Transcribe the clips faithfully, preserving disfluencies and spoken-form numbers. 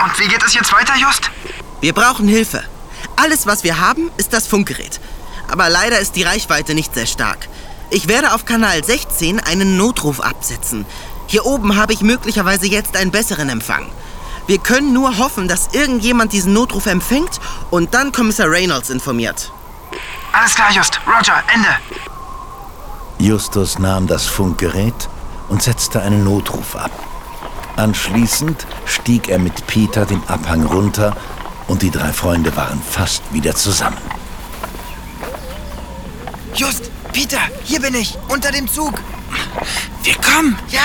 Und wie geht es jetzt weiter, Just? Wir brauchen Hilfe. Alles, was wir haben, ist das Funkgerät. Aber leider ist die Reichweite nicht sehr stark. Ich werde auf Kanal sechzehn einen Notruf absetzen. Hier oben habe ich möglicherweise jetzt einen besseren Empfang. Wir können nur hoffen, dass irgendjemand diesen Notruf empfängt und dann Kommissar Reynolds informiert. Alles klar, Just. Roger, Ende. Justus nahm das Funkgerät und setzte einen Notruf ab. Anschließend stieg er mit Peter den Abhang runter und die drei Freunde waren fast wieder zusammen. Just, Peter, hier bin ich, unter dem Zug. Wir kommen. Ja.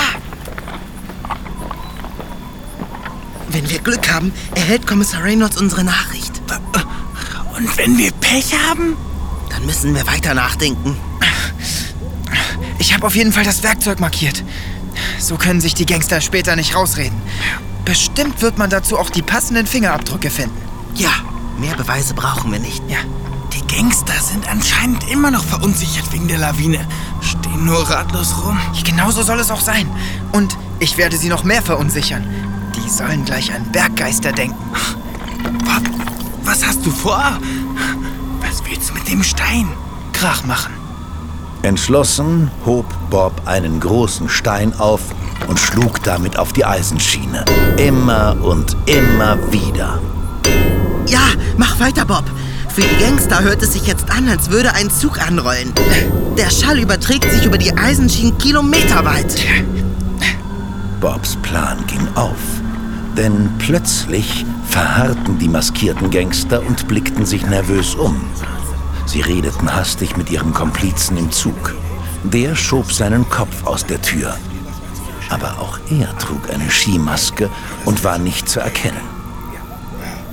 Wenn wir Glück haben, erhält Kommissar Reynolds unsere Nachricht. Und wenn wir Pech haben? Dann müssen wir weiter nachdenken. Ich habe auf jeden Fall das Werkzeug markiert. So können sich die Gangster später nicht rausreden. Bestimmt wird man dazu auch die passenden Fingerabdrücke finden. Ja, mehr Beweise brauchen wir nicht. Ja. Die Gangster sind anscheinend immer noch verunsichert wegen der Lawine. Stehen nur ratlos rum. Genauso soll es auch sein. Und ich werde sie noch mehr verunsichern. Die sollen gleich an Berggeister denken. Bob, was hast du vor? Was willst du mit dem Stein? Krach machen. Entschlossen hob Bob einen großen Stein auf und schlug damit auf die Eisenschiene. Immer und immer wieder. Ja, mach weiter, Bob. Für die Gangster hört es sich jetzt an, als würde ein Zug anrollen. Der Schall überträgt sich über die Eisenschienen kilometerweit. Bobs Plan ging auf, denn plötzlich verharrten die maskierten Gangster und blickten sich nervös um. Sie redeten hastig mit ihrem Komplizen im Zug. Der schob seinen Kopf aus der Tür. Aber auch er trug eine Skimaske und war nicht zu erkennen.